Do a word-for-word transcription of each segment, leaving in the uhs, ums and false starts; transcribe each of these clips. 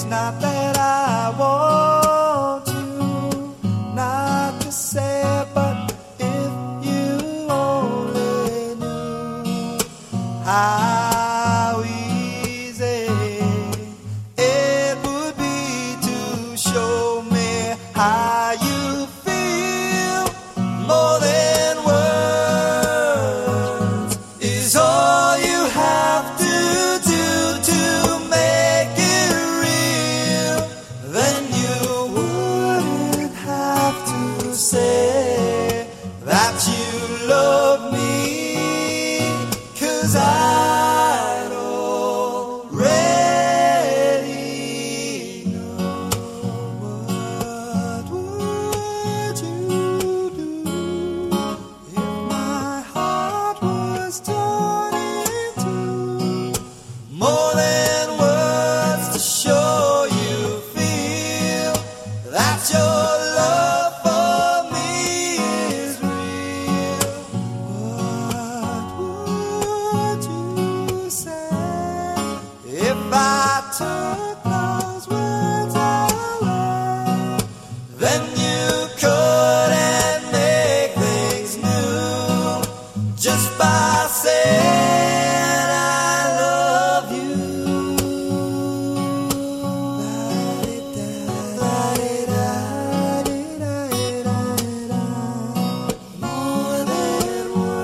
not that I want you not to say it, but if you only knew how easy it would be to show me how you feel. More than words is all you have to do to make it real. Then you wouldn't have to say that you love me, 'cause I'd already know. What would you do if my heart was torn in two? More than words to show you feel that your love for me is real. What would you say if I took those words away? Then you couldn't make things new just by saying I love you. More than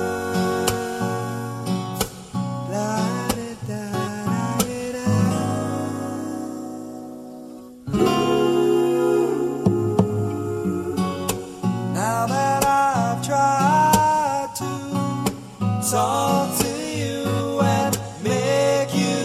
now that I've tried to talk to you and make you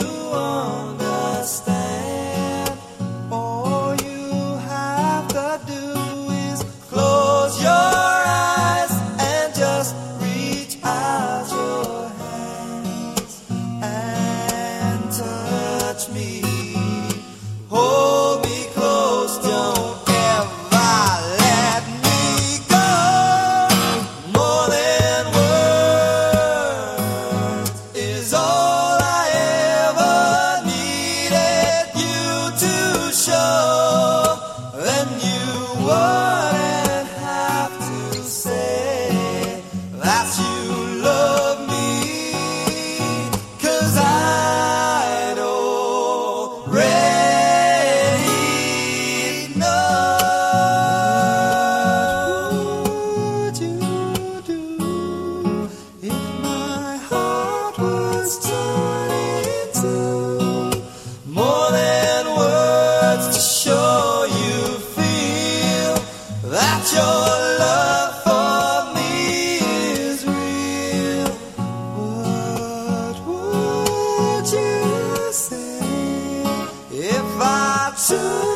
understand, all you have to do is close your eyes and just reach out your hands and touch me. Hold me close, don't ever let me go. More than words is all I ever needed you to show. Then you wouldn't have to say that you love me, 'cause I'd already know. What would you do if my heart was torn in two? More than words to show you feel that your love for me is real. What would you say if I took